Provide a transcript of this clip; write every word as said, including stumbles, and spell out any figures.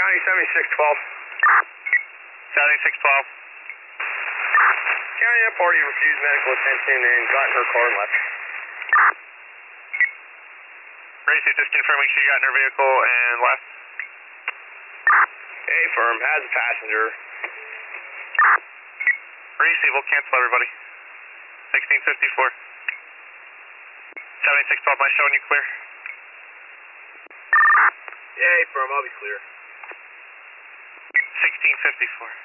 County seventy-six twelve. seventy-six twelve. County, that party refused medical attention and got in her car and left. Racy, just confirming she got in her vehicle and left. Hey, firm, has a passenger. Racy, we'll cancel everybody. sixteen fifty-four. seventy-six twelve, am I showing you clear? Yeah, hey, firm, I'll be clear. sixteen fifty-four.